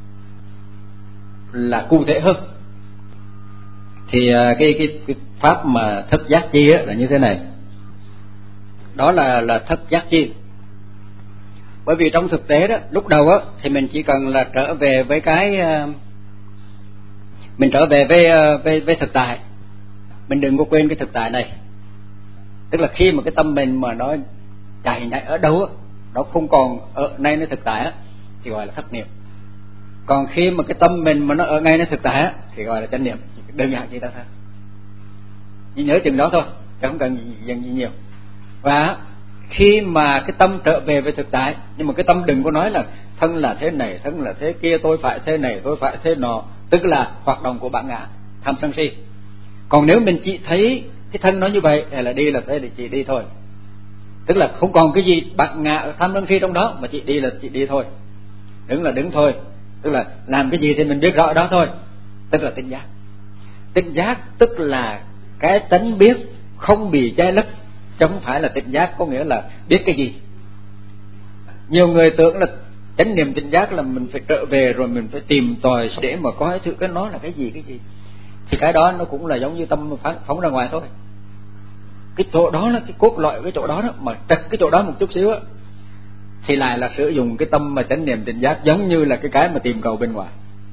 [SPEAKER 1] là cụ thể hơn. Thì cái pháp mà thức giác chi là như thế này, đó là thức giác chi. Bởi vì trong thực tế đó, lúc đầu á thì mình chỉ cần là trở về với với thực tại. Mình đừng có quên cái thực tại này. Tức là khi mà cái tâm mình mà nó chạy nhảy ở đâu á, nó không còn ở ngay nơi thực tại á, thì gọi là thất niệm. Còn khi mà cái tâm mình mà nó ở ngay nơi thực tại á, thì gọi là chánh niệm. Đơn giản vậy đó thôi. Chỉ nhớ chừng đó thôi, chứ không cần dần gì nhiều. Và khi mà cái tâm trở về với thực tại, nhưng mà cái tâm đừng có nói là thân là thế này, thân là thế kia, tôi phải thế này, tôi phải thế nọ, tức là hoạt động của bản ngã tham sân si. Còn nếu mình chỉ thấy cái thân nó như vậy, hay là đi là thế thì chỉ đi thôi, tức là không còn cái gì bản ngã tham sân si trong đó, mà chỉ đi là chỉ đi thôi, đứng là đứng thôi, tức là làm cái gì thì mình biết rõ đó thôi, tức là tỉnh giác. Tỉnh giác tức là cái tánh biết không bị che lấp, chứ không phải là tỉnh giác có nghĩa là biết cái gì. Nhiều người tưởng là chánh niệm tỉnh giác là mình phải trở về rồi mình phải tìm tòi để mà coi thử cái nó là cái gì. Thì cái đó nó cũng là giống như tâm phóng ra ngoài thôi. Cái chỗ đó là cái cốt lõi, cái chỗ đó mà trật cái chỗ đó một chút xíu á, thì lại là sử dụng cái tâm mà chánh niệm tỉnh giác, giống như là cái mà tìm cầu bên ngoài.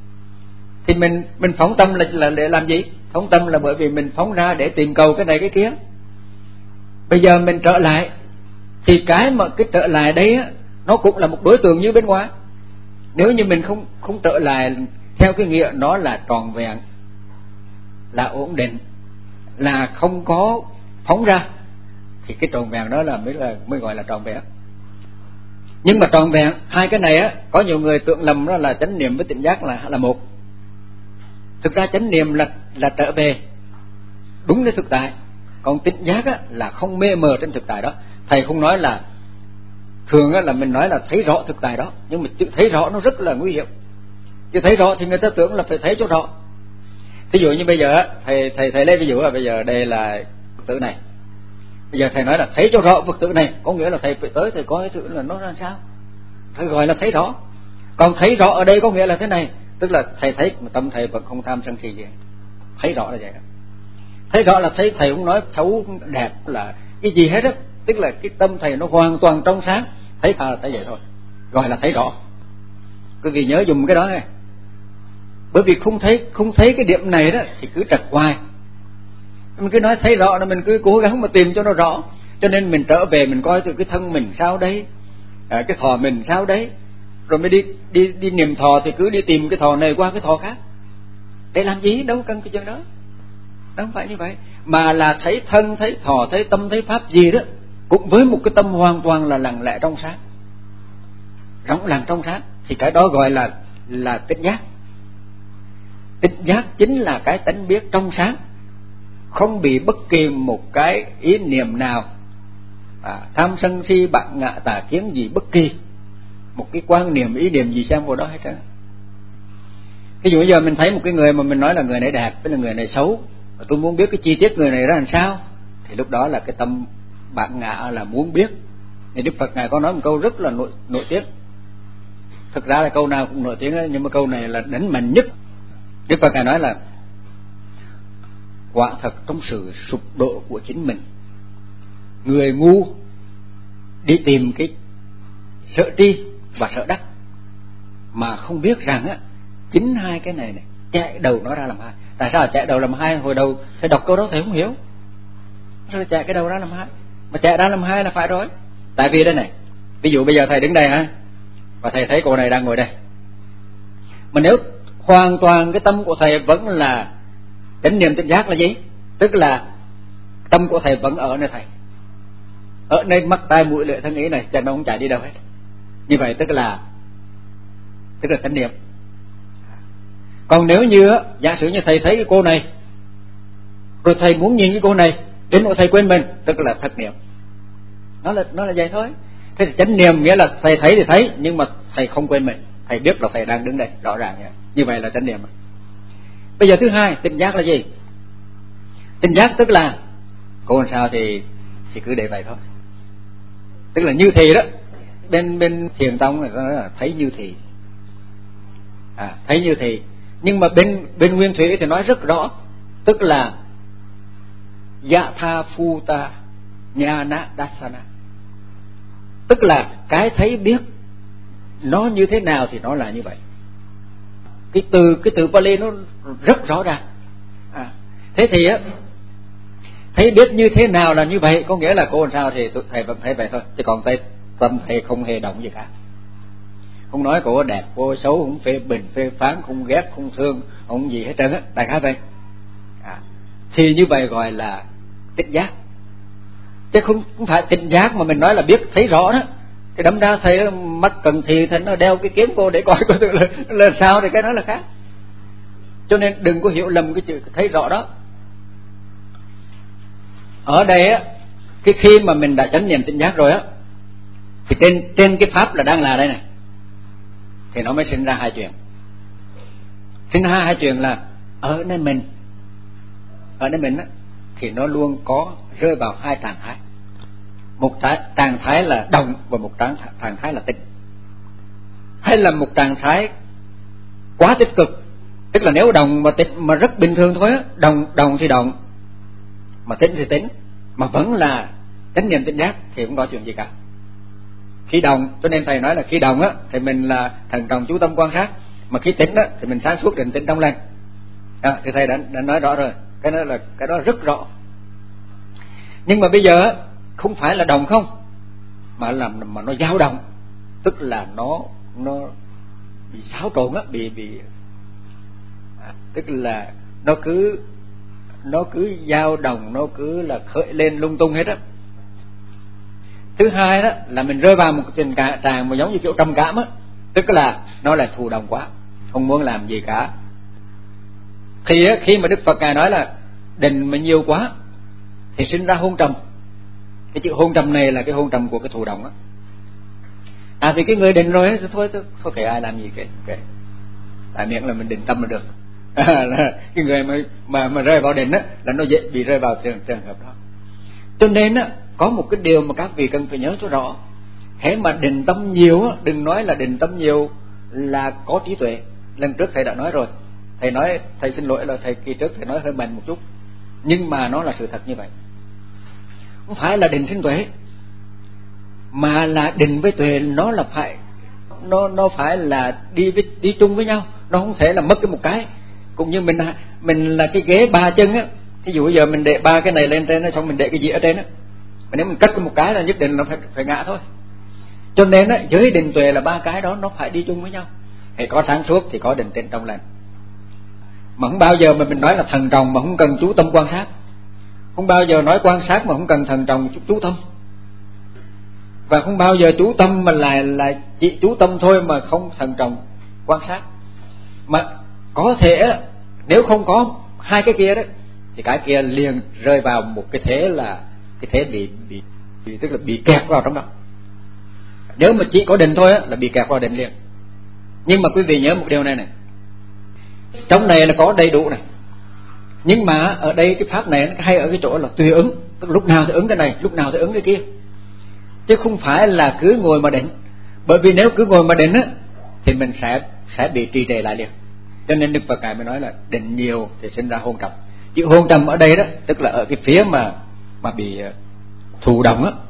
[SPEAKER 1] Thì mình phóng tâm là để làm gì? Phóng tâm là bởi vì mình phóng ra để tìm cầu cái này cái kia. Bây giờ mình trở lại, thì cái trở lại đấy á, nó cũng là một đối tượng như bên ngoài. Nếu như mình không trở lại theo cái nghĩa nó là tròn vẹn, là ổn định, là không có phóng ra, thì cái tròn vẹn đó mới gọi là tròn vẹn. Nhưng mà tròn vẹn hai cái này á, có nhiều người tưởng lầm đó là chánh niệm với tỉnh giác là một. Thực ra chánh niệm là trở về đúng với thực tại, còn tỉnh giác á là không mê mờ trên thực tại đó. Thầy không nói là thường á là mình nói là thấy rõ thực tại đó, nhưng mà chữ thấy rõ nó rất là nguy hiểm. Chứ thấy rõ thì người ta tưởng là phải thấy cho rõ. Ví dụ như bây giờ thầy lấy ví dụ là bây giờ đây là Phật tử này. Bây giờ thầy nói là thấy cho rõ Phật tử này, có nghĩa là thầy phải tới thầy coi thử là nó ra sao, thầy gọi là thấy rõ. Còn thấy rõ ở đây có nghĩa là thế này, tức là thầy thấy mà tâm thầy vẫn không tham sân si gì. Thấy rõ là vậy đó. Thấy rõ là thấy thầy không nói xấu đẹp là cái gì hết á, tức là cái tâm thầy nó hoàn toàn trong sáng, thấy là thấy vậy thôi, gọi là thấy rõ. Quý vị nhớ dùng cái đó nghe. Bởi vì không thấy cái điểm này đó thì cứ trật hoài. Mình cứ nói thấy rõ là mình cứ cố gắng mà tìm cho nó rõ. Cho nên mình trở về mình coi từ cái thân mình sao đấy, cái thọ mình sao đấy, rồi mới đi niệm thọ thì cứ đi tìm cái thọ này qua cái thọ khác. Để làm gì? Đâu cần cái chuyện đó. Đâu không phải như vậy. Mà là thấy thân, thấy thọ, thấy tâm, thấy pháp gì đó, cũng với một cái tâm hoàn toàn là lặng lẽ trong sáng, rộng lặng trong sáng, thì cái đó gọi là tỉnh giác. Tỉnh giác chính là cái tánh biết trong sáng, không bị bất kỳ một cái ý niệm nào tham sân si bạn ngạ tà kiến gì, bất kỳ một cái quan niệm ý niệm gì xem vào đó hết trơn. Ví dụ bây giờ mình thấy một cái người mà mình nói là người này đẹp với là người này xấu, và tôi muốn biết cái chi tiết người này ra làm sao, thì lúc đó là cái tâm bạn ngạ là muốn biết. Thì Đức Phật ngài có nói một câu rất là nổi tiếng. Thực ra là câu nào cũng nổi tiếng ấy, nhưng mà câu này là đánh mạnh nhất. Đức Phật ngài nói là quả thật trong sự sụp đổ của chính mình, người ngu đi tìm cái sợ tri và sợ đắc, mà không biết rằng á, chính hai cái này chạy đầu nó ra làm hai. Tại sao chạy đầu làm hai? Hồi đầu thầy đọc câu đó thầy không hiểu, rồi chạy cái đầu ra làm hai, mà chạy ra làm hai là phải rồi. Tại vì đây này, ví dụ bây giờ thầy đứng đây ha, và thầy thấy cô này đang ngồi đây, mà nếu hoàn toàn cái tâm của thầy vẫn là chánh niệm tỉnh giác là gì? Tức là tâm của thầy vẫn ở nơi thầy, ở nơi mắt tai mũi lưỡi thân ý này, chẳng nó không chạy đi đâu hết. Như vậy tức là chánh niệm. Còn nếu như giả sử như thầy thấy cái cô này, rồi thầy muốn nhìn cái cô này đến nỗi thầy quên mình, tức là thật niệm. Nó là vậy thôi. Thế thì chánh niệm nghĩa là thầy thấy thì thấy, nhưng mà thầy không quên mình, thầy biết là thầy đang đứng đây rõ ràng vậy. Như vậy là chánh niệm. Bây giờ thứ hai, tỉnh giác là gì? Tỉnh giác tức là cô làm sao thì cứ để vậy thôi. Tức là như thì đó, bên thiền tông người ta nói là thấy như thì, thấy như thì. Nhưng mà bên nguyên thủy thì nói rất rõ, tức là yatha phuta jnana dassana, tức là cái thấy biết nó như thế nào thì nó là như vậy. Cái từ Pali nó rất rõ ràng. Thế thì á, thấy biết như thế nào là như vậy, có nghĩa là cô làm sao thì thầy vẫn thấy vậy thôi, chứ còn tâm thầy không hề động gì cả. Không nói cô đẹp, cô xấu, không phê bình, phê phán, không ghét, không thương, không gì hết trơn á, đại khái vậy. Thì như vậy gọi là tỉnh giác. Chứ không phải tỉnh giác mà mình nói là biết thấy rõ đó. Cái đâm ra thầy mắt cần thì thầy nó đeo cái kiếm cô để coi coi là sao, thì cái đó là khác. Cho nên đừng có hiểu lầm cái chữ thấy rõ đó. Ở đây á, cái khi mà mình đã chánh niệm tỉnh giác rồi á, thì trên cái pháp là đang là đây này, thì nó mới sinh ra hai chuyện. Sinh ra hai chuyện là ở nơi mình á, thì nó luôn có rơi vào hai trạng thái. Một trạng thái là động và một trạng thái là tĩnh. Hay là một trạng thái quá tích cực, tức là nếu động mà tĩnh mà rất bình thường thôi á, động thì động, mà tĩnh thì tĩnh, mà vẫn là chánh niệm tỉnh giác thì không có chuyện gì cả. Khi động, cho nên thầy nói là khi động á thì mình là thận trọng chú tâm quan sát, mà khi tĩnh á thì mình sáng suốt định tĩnh trong lành. Thì thầy đã nói rõ rồi, cái đó rất rõ. Nhưng mà bây giờ á, không phải là động không, mà nó dao động, tức là nó bị xáo trộn á, tức là nó cứ dao động, nó cứ là khởi lên lung tung hết á. Thứ hai đó là mình rơi vào một tình trạng mà giống như kiểu trầm cảm á, tức là nó là thụ động quá, không muốn làm gì cả. Khi mà Đức Phật ngài nói là định mà nhiều quá thì sinh ra hôn trầm. Cái chữ hôn trầm này là cái hôn trầm của cái thụ động á. Thì cái người định rồi thôi kệ ai làm gì kệ. Tại miệng là mình định tâm là được. Cái người mà rơi vào định á là nó dễ bị rơi vào trường hợp đó. Cho nên á, có một cái điều mà các vị cần phải nhớ cho rõ. Hễ mà định tâm nhiều á, đừng nói là định tâm nhiều là có trí tuệ. Lần trước thầy đã nói rồi. Thầy xin lỗi là thầy kỳ trước thầy nói hơi mạnh một chút, nhưng mà nó là sự thật như vậy. Không phải là định sinh tuệ, mà là định với tuệ nó là nó phải là đi chung với nhau, nó không thể là mất cái một cái. Cũng như mình là cái ghế ba chân á, thí dụ bây giờ mình để ba cái này lên trên, xong mình để cái gì ở trên á, mà nếu mình cắt cái một cái là nhất định là phải ngã thôi. Cho nên á, giới định tuệ là ba cái đó nó phải đi chung với nhau. Hãy có sáng suốt thì có định tĩnh trong lành. Mà không bao giờ mà mình nói là thần trọng mà không cần chú tâm quan sát, không bao giờ nói quan sát mà không cần thần trọng chú tâm, và không bao giờ chú tâm mà là chỉ chú tâm thôi mà không thần trọng quan sát. Mà có thể Nếu không có hai cái kia đó thì cái kia liền rơi vào một cái thế là cái thế bị tức là bị kẹt vào trong đó. Nếu mà chỉ có định thôi á là bị kẹt vào định liền. Nhưng mà quý vị nhớ một điều này này, trong này là có đầy đủ này, nhưng mà ở đây cái pháp này nó hay ở cái chỗ là tùy ứng, tức lúc nào thì ứng cái này, lúc nào thì ứng cái kia, chứ không phải là cứ ngồi mà định. Bởi vì nếu cứ ngồi mà định á thì mình sẽ bị trì trệ lại liền. Cho nên Đức Phật ngài mới nói là định nhiều thì sinh ra hôn trầm. Chữ hôn trầm ở đây đó tức là ở cái phía mà bị thụ động á.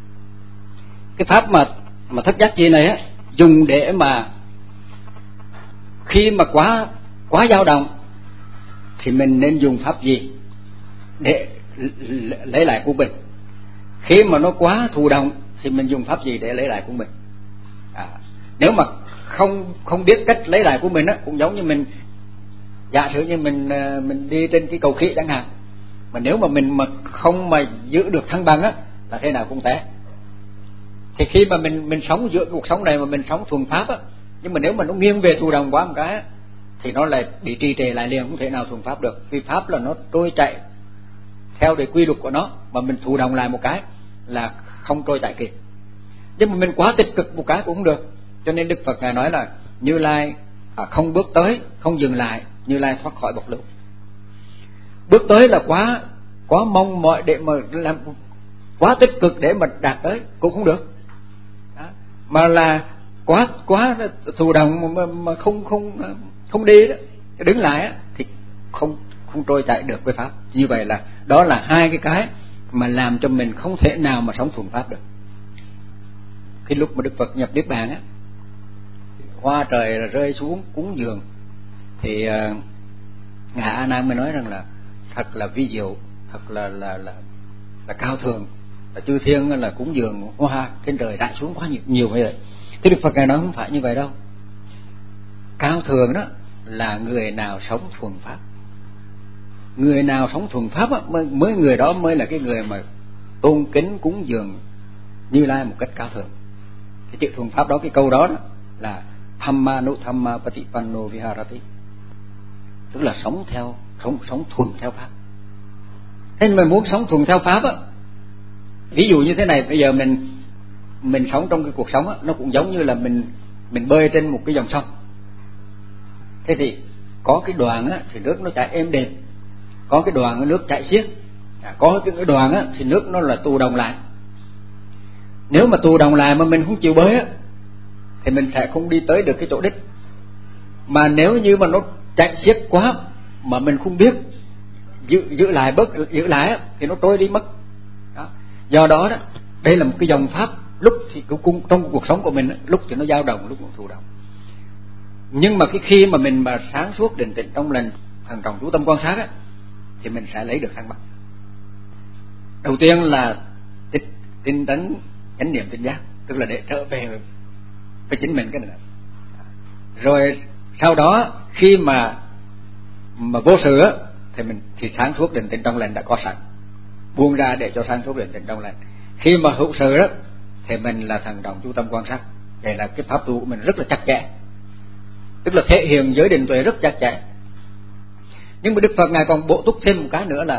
[SPEAKER 1] Cái pháp mà thất giác chi này á dùng để mà khi mà quá dao động thì mình nên dùng pháp gì để lấy lại quân bình. Khi mà nó quá thụ động thì mình dùng pháp gì để lấy lại quân bình. Nếu mà không biết cách lấy lại của mình á, cũng giống như mình giả sử như mình đi trên cái cầu khỉ chẳng hạn, mà nếu mà mình mà không mà giữ được thăng bằng á là thế nào cũng té. Thì khi mà mình sống giữa cuộc sống này mà mình sống thuần pháp á, nhưng mà nếu mà nó nghiêng về thụ động quá một cái á, thì nó lại bị trì trệ lại liền, không thể nào thuần pháp được. Vì pháp là nó trôi chạy theo cái quy luật của nó, mà mình thụ động lại một cái là không trôi chạy kịp. Nhưng mà mình quá tích cực một cái cũng không được. Cho nên Đức Phật ngài nói là Như Lai không bước tới, không dừng lại, Như Lai thoát khỏi bộc lưu. Bước tới là quá mong mỏi để mà làm, quá tích cực để mà đạt tới cũng không được. Đó. Mà là quá thụ động mà không đi đó, đứng lại á, thì không trôi chạy được với pháp. Như vậy là đó là hai cái mà làm cho mình không thể nào mà sống thuần pháp được. Khi lúc mà Đức Phật nhập Niết Bàn á, hoa trời rơi xuống cúng dường thì ngài A Nan mới nói rằng là thật là vi diệu, thật là cao thường, là chư thiên là cúng dường hoa trên trời rải xuống quá nhiều vậy. Thế Đức Phật ngài nói không phải như vậy đâu. Cao thường đó là người nào sống thuần pháp. Người nào sống thuần pháp á, mới người đó mới là cái người mà tôn kính cúng dường Như Lai một cách cao thường. Cái chữ thuần pháp đó, cái câu đó là Dhammānuddhamma Patipanno Viharati, tức là sống thuần theo pháp. Thế mà muốn sống thuần theo pháp á, ví dụ như thế này, bây giờ mình sống trong cái cuộc sống á, nó cũng giống như là mình bơi trên một cái dòng sông. Thế thì có cái đoạn á thì nước nó chảy êm đềm, có cái đoạn nước chảy xiết, có cái đoạn á thì nước nó là tù đồng lại. Nếu mà tù đồng lại mà mình không chịu bơi á thì mình sẽ không đi tới được cái chỗ đích. Mà nếu như mà nó chạy xiết quá mà mình không biết giữ lại á, thì nó trôi đi mất. Đó. Do đó đó, đây là một cái dòng pháp, lúc thì cũng trong cuộc sống của mình á, lúc thì nó dao động, lúc cũng thụ động. Nhưng mà cái khi mà mình mà sáng suốt định tĩnh trong lành, thần trọng chú tâm quan sát á, thì mình sẽ lấy được thăng bằng. Đầu tiên là tinh tấn chánh niệm tinh giác, tức là để trở về với chính mình cái này. Rồi sau đó khi mà vô sự á, thì sáng suốt định tĩnh trong lành đã có sẵn, buông ra để cho sáng suốt định tĩnh trong lành. Khi mà hữu sự đó thì mình là thần đồng chú tâm quan sát. Đây là cái pháp tu của mình rất là chặt chẽ, tức là thể hiện giới định tuệ rất chặt chẽ. Nhưng mà Đức Phật ngài còn bổ túc thêm một cái nữa là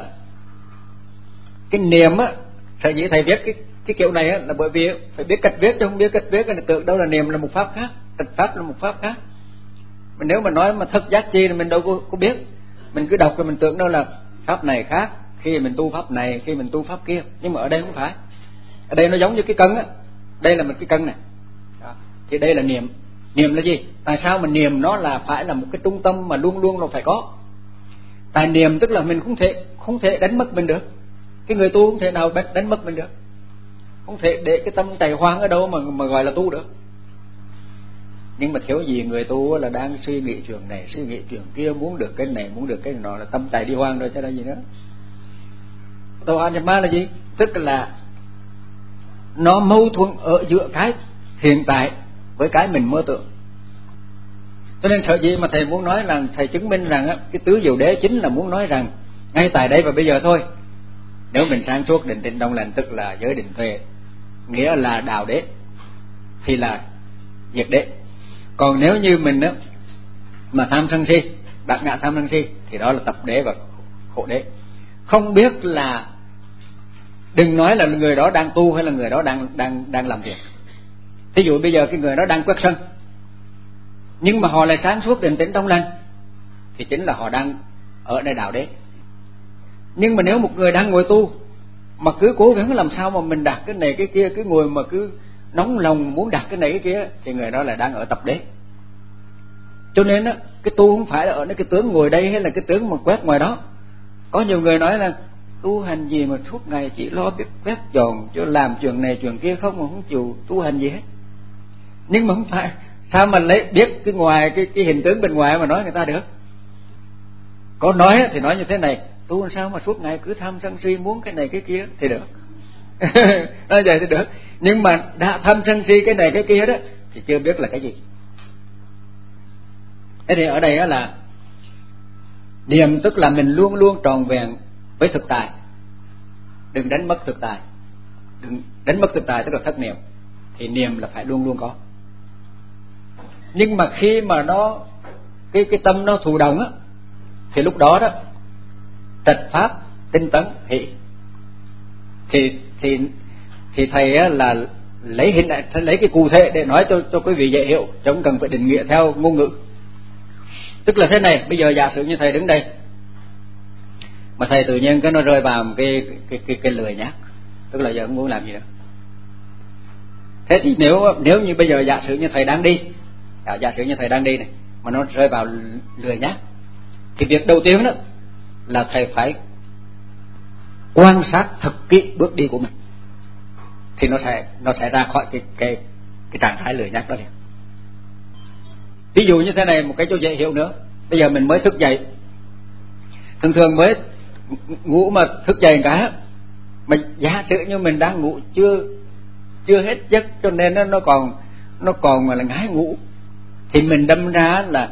[SPEAKER 1] cái niệm á. Sở dĩ thầy viết cái kiểu này á là bởi vì phải biết cách viết, chứ không biết cách viết là tưởng đâu là niệm là một pháp khác, tịch pháp là một pháp khác. Mình nếu mà nói mà thất giác chi thì mình đâu có biết, mình cứ đọc rồi mình tưởng đâu là pháp này khác, khi mình tu pháp này, khi mình tu pháp kia. Nhưng mà ở đây không phải, ở đây nó giống như cái cân á, đây là một cái cân này. Đó. Thì đây là niệm. Niệm là gì? Tại sao mà niệm nó là phải là một cái trung tâm mà luôn luôn nó phải có? Tại niệm tức là mình không thể đánh mất mình được. Cái người tu không thể nào đánh mất mình được, không thể để cái tâm chạy hoang ở đâu mà gọi là tu được. Nhưng mà thiếu gì người tu là đang suy nghĩ chuyện này, suy nghĩ chuyện kia, muốn được cái này, muốn được cái nọ, là tâm chạy đi hoang rồi chứ là gì nữa. Tàu Anjama là gì? Tức là nó mâu thuẫn ở giữa cái hiện tại với cái mình mơ tưởng. Cho nên sợ gì mà thầy muốn nói rằng, thầy chứng minh rằng á, cái tứ diệu đế chính là muốn nói rằng ngay tại đây và bây giờ thôi, nếu mình sáng suốt định tĩnh trong lành, tức là giới định tuệ, nghĩa là đạo đế, thì là diệt đế. Còn nếu như mình á mà tham sân si, bát ngã tham sân si, thì đó là tập đế và khổ đế. Không biết là, đừng nói là người đó đang tu hay là người đó đang làm việc. Thí dụ bây giờ cái người đó đang quét sân, nhưng mà họ lại sáng suốt định tĩnh trong lành, thì chính là họ đang ở nơi đạo đế. Nhưng mà nếu một người đang ngồi tu mà cứ cố gắng làm sao mà mình đạt cái này cái kia, cứ ngồi mà cứ nóng lòng muốn đạt cái này cái kia, thì người đó là đang ở tập đế. Cho nên á, cái tu không phải là ở cái tướng ngồi đây hay là cái tướng mà quét ngoài đó. Có nhiều người nói là tu hành gì mà suốt ngày chỉ lo biết quét dọn, cho làm chuyện này chuyện kia không, mà không chịu tu hành gì hết. Nhưng mà không phải, sao mà lấy biết cái ngoài cái hình tướng bên ngoài mà nói người ta được. Có nói thì nói như thế này, tu làm sao mà suốt ngày cứ tham sân si muốn cái này cái kia thì được. Nói vậy thì được. Nhưng mà đã tham sân si cái này cái kia đó thì chưa biết là cái gì. Thế thì ở đây đó là niệm, tức là mình luôn luôn tròn vẹn với thực tại, đừng đánh mất thực tại. Đừng đánh mất thực tại tức là thất niệm. Thì niệm là phải luôn luôn có. Nhưng mà khi mà nó cái tâm nó thụ động á, thì lúc đó đó trạch pháp tinh tấn hỷ. Thì thầy á là lấy cái cụ thể để nói cho quý vị dễ hiểu, chứ không cần phải định nghĩa theo ngôn ngữ. Tức là thế này, bây giờ giả sử như thầy đứng đây mà thầy tự nhiên cái nó rơi vào một cái lười nhác, tức là giờ không muốn làm gì nữa. Thế thì nếu như bây giờ giả sử như thầy đang đi, giả sử như thầy đang đi này mà nó rơi vào lười nhác, thì việc đầu tiên đó là thầy phải quan sát thật kỹ bước đi của mình, thì nó sẽ ra khỏi cái trạng thái lười nhác đó liền. Ví dụ như thế này, một cái cho dễ hiểu nữa. Bây giờ mình mới thức dậy, thường mới ngủ mà thức dậy cả, mà giả sử như mình đang ngủ chưa hết giấc, cho nên nó còn là ngái ngủ, thì mình đâm ra là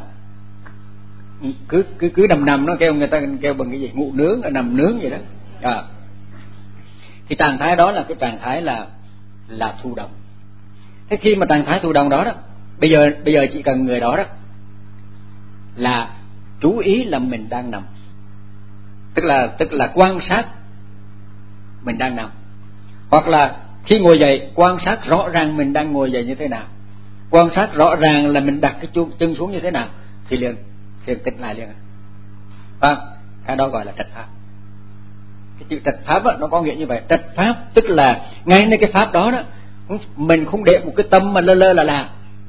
[SPEAKER 1] cứ nằm nó kêu, người ta kêu bằng cái gì, ngủ nướng, nằm nướng vậy đó. Thì trạng thái đó là cái trạng thái là thụ động. Thế khi mà trạng thái thụ động đó bây giờ chỉ cần người đó là chú ý là mình đang nằm, tức là quan sát mình đang nằm, hoặc là khi ngồi dậy quan sát rõ ràng mình đang ngồi dậy như thế nào, quan sát rõ ràng là mình đặt cái chân xuống như thế nào, thì liền tỉnh lại liền. Cái đó gọi là trạch pháp. Cái chữ trạch pháp nó có nghĩa như vậy. Trạch pháp tức là ngay nơi cái pháp đó mình không để một cái tâm mà lơ là làm,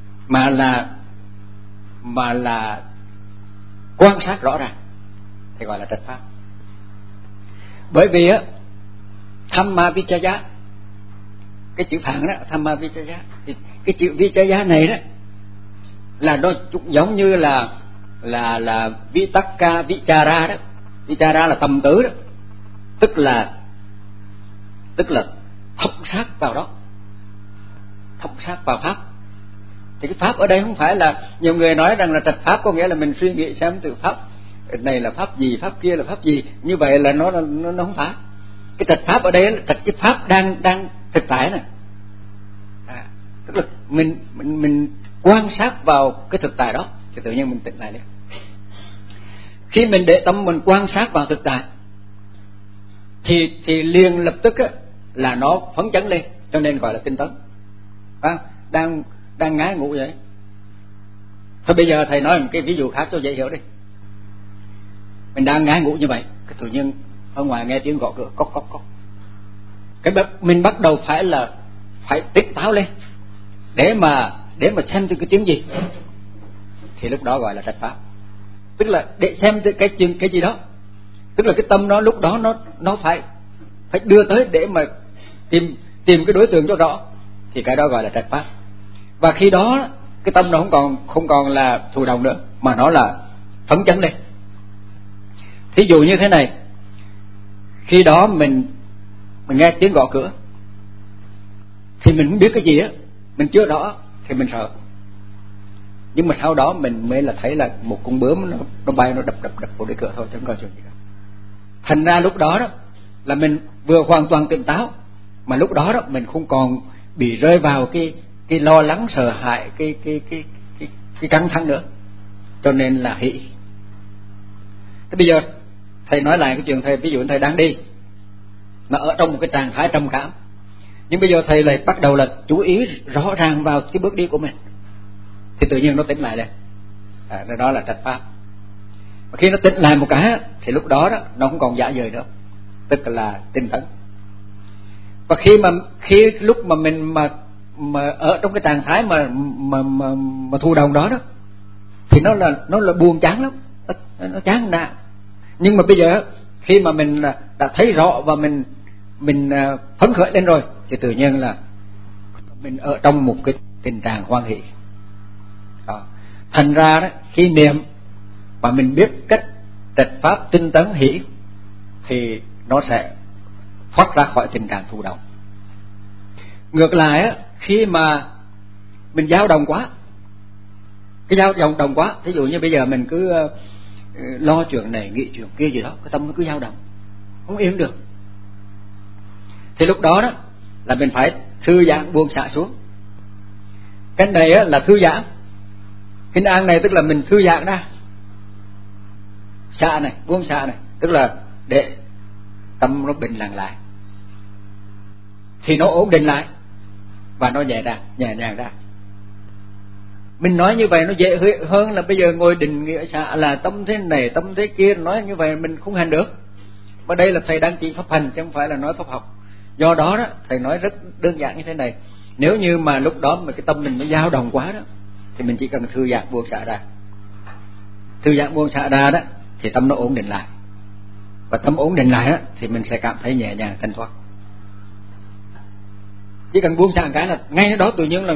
[SPEAKER 1] mà là quan sát rõ ràng, thì gọi là trạch pháp. Bởi vì Thamma Vichaya, cái chữ phạn đó, Thamma Vichaya, thì cái chữ Vichaya này đó là nó giống như là Vitakka Vichara đó. Vichara là tầm tứ đó, tức là thông sát vào đó, thông sát vào pháp. Thì cái pháp ở đây không phải là, nhiều người nói rằng là trạch pháp có nghĩa là mình suy nghĩ xem từ pháp này là pháp gì, pháp kia là pháp gì, như vậy là nó không phải. Cái trạch pháp ở đây là trạch cái pháp đang thực tại này, tức là mình quan sát vào cái thực tại đó thì tự nhiên mình tỉnh lại liền. Khi mình để tâm mình quan sát vào thực tại thì liền lập tức là nó phấn chấn lên, cho nên gọi là tinh tấn. Đang ngái ngủ vậy. Thôi bây giờ thầy nói một cái ví dụ khác cho dễ hiểu đi. Mình đang ngái ngủ như vậy, cái tự nhiên ở ngoài nghe tiếng gõ cửa cốc cốc cốc, mình bắt đầu phải tỉnh táo lên để mà xem từ cái tiếng gì, thì lúc đó gọi là trạch pháp. Tức là để xem từ cái gì đó, tức là cái tâm nó lúc đó nó phải đưa tới để mà tìm cái đối tượng cho rõ, thì cái đó gọi là trạch pháp. Và khi đó cái tâm nó không còn là thụ động nữa, mà nó là phấn chấn lên. Thí dụ như thế này, khi đó mình nghe tiếng gõ cửa thì mình không biết cái gì mình chưa rõ thì mình sợ, nhưng mà sau đó mình mới là thấy là một con bướm nó bay, nó đập vào cái cửa thôi, chẳng có chuyện gì cả. Thành ra lúc đó là mình vừa hoàn toàn tỉnh táo, mà lúc đó mình không còn bị rơi vào cái lo lắng sợ hãi, cái căng thẳng nữa, cho nên là hỷ. Thế bây giờ thầy nói lại cái chuyện thầy, ví dụ thầy đang đi mà ở trong một cái trạng thái trầm cảm, nhưng bây giờ thầy lại bắt đầu là chú ý rõ ràng vào cái bước đi của mình, thì tự nhiên nó tỉnh lại đây. Đó là trạch pháp. Và khi nó tỉnh lại một cái thì lúc đó nó không còn dã rời nữa, tức là tinh tấn. Và khi lúc mà mình mà ở trong cái trạng thái mà thụ động đó thì nó là buồn chán lắm, nó chán nản. Nhưng mà bây giờ khi mà mình đã thấy rõ và mình phấn khởi lên rồi thì tự nhiên là mình ở trong một cái tình trạng hoan hỷ. Thành ra đó, khi niệm mà mình biết cách trạch pháp tinh tấn hỷ thì nó sẽ thoát ra khỏi tình trạng thụ động. Ngược lại khi mà mình dao động quá, cái dao động quá, ví dụ như bây giờ mình cứ lo chuyện này nghĩ chuyện kia gì đó, cái tâm nó cứ dao động không yên được, thì lúc đó là mình phải thư giãn buông xả xuống. Cái này là thư giãn, cái an này tức là mình thư giãn ra, xả này, buông xả này, tức là để tâm nó bình lặng lại thì nó ổn định lại và nó nhẹ nhàng ra. Mình nói như vậy nó dễ hơn là bây giờ ngồi định nghĩa xả là tâm thế này tâm thế kia, nói như vậy mình không hành được. Mà đây là thầy đang chỉ pháp hành chứ không phải là nói pháp học. Do đó thầy nói rất đơn giản như thế này, nếu như mà lúc đó mà cái tâm mình nó dao động quá thì mình chỉ cần thư giãn buông xả ra. Thư giãn buông xả ra thì tâm nó ổn định lại, và tâm ổn định lại thì mình sẽ cảm thấy nhẹ nhàng thanh thoát. Chỉ cần buông xả cái là ngay đó tự nhiên là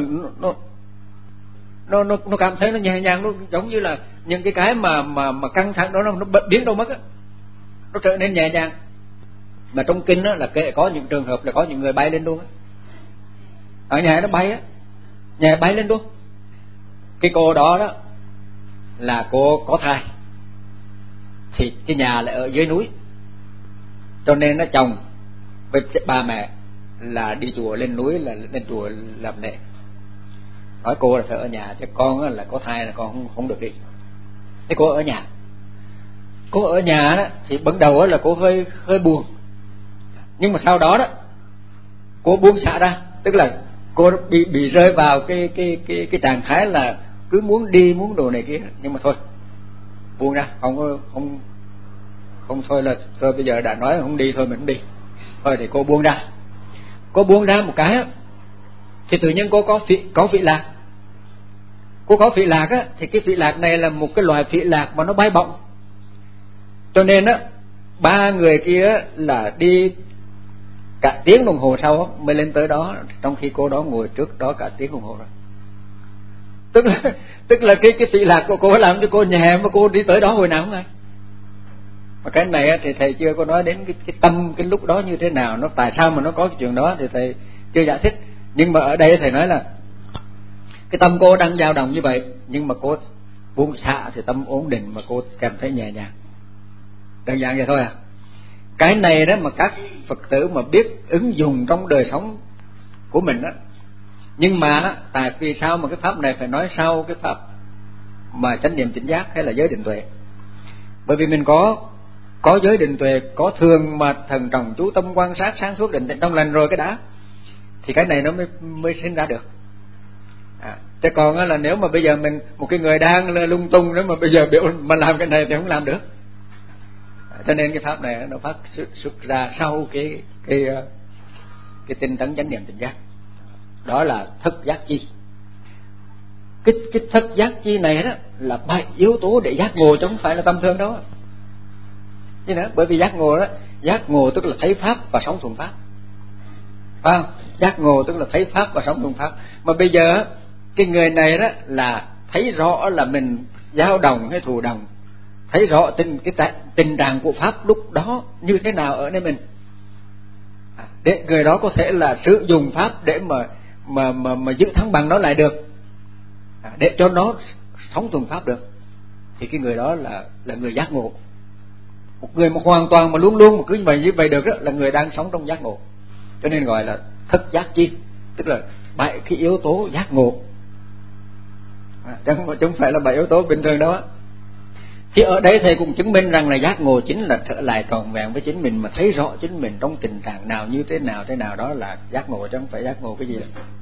[SPEAKER 1] nó cảm thấy nó nhẹ nhàng, nó giống như là những cái mà căng thẳng đó nó biến đâu mất nó trở nên nhẹ nhàng. Mà trong kinh là kể có những trường hợp là có những người bay lên luôn ở nhà nó bay nhà bay lên luôn. Cái cô đó là cô có thai, thì cái nhà lại ở dưới núi, cho nên nó chồng với ba mẹ là đi chùa lên núi, là lên chùa làm lễ. Nói cô là phải ở nhà, chứ con là có thai là con không được đi. Thế cô ở nhà. Cô ở nhà thì ban đầu là cô hơi buồn, nhưng mà sau đó cô buông xả ra, tức là cô bị rơi vào cái trạng thái là cứ muốn đi muốn đồ này kia, nhưng mà thôi buông ra, không thôi là thôi, bây giờ đã nói không đi thôi mình không đi thôi, thì cô buông ra. Cô buông ra một cái thì tự nhiên cô có vị lạc. Cô có vị lạc thì cái vị lạc này là một cái loài vị lạc mà nó bay bổng, cho nên ba người kia là đi cả tiếng đồng hồ sau mới lên tới đó, trong khi cô đó ngồi trước đó cả tiếng đồng hồ rồi. Tức là cái vị lạc của cô làm cho cô nhẹ, mà cô đi tới đó hồi nào không ai. Mà cái này thì thầy chưa có nói đến cái tâm cái lúc đó như thế nào, nó tại sao mà nó có cái chuyện đó thì thầy chưa giải thích. Nhưng mà ở đây thầy nói là cái tâm cô đang dao động như vậy, nhưng mà cô buông xả thì tâm ổn định mà cô cảm thấy nhẹ nhàng. Đơn giản vậy thôi à. Cái này đó mà các Phật tử mà biết ứng dụng trong đời sống của mình nhưng mà tại vì sao mà cái pháp này phải nói sau cái pháp mà chánh niệm tỉnh giác hay là giới định tuệ? Bởi vì mình có giới định tuệ, có thường mà thần trọng chú tâm quan sát sáng suốt định tĩnh trong lành rồi cái đã, thì cái này nó mới sinh ra được. Chứ còn là nếu mà bây giờ mình một cái người đang lung tung đó mà bây giờ biểu mà làm cái này thì không làm được. Cho nên cái pháp này nó phát xuất ra sau cái tinh tấn chánh niệm tỉnh giác. Đó là thất giác chi. Cái thất giác chi này đó là 7 yếu tố để giác ngộ, chứ không phải là tầm thường đâu. Chứ nữa, bởi vì giác ngộ tức là thấy pháp và sống thuận pháp, phải không? Giác ngộ tức là thấy pháp và sống thuận pháp. Mà bây giờ cái người này đó là thấy rõ là mình dao động hay thụ động, thấy rõ tình trạng của pháp lúc đó như thế nào ở nơi mình, để người đó có thể là sử dụng pháp để mà giữ thăng bằng nó lại được, để cho nó sống thuận pháp được, thì cái người đó là người giác ngộ. Một người mà hoàn toàn mà luôn luôn mà cứ như vậy được đó, là người đang sống trong giác ngộ. Cho nên gọi là thất giác chi, tức là 7 cái yếu tố giác ngộ, chứ không phải là 7 yếu tố bình thường đâu á. Thì ở đây thầy cũng chứng minh rằng là giác ngộ chính là trở lại trọn vẹn với chính mình, mà thấy rõ chính mình trong tình trạng nào như thế nào đó là giác ngộ, chứ không phải giác ngộ cái gì đâu.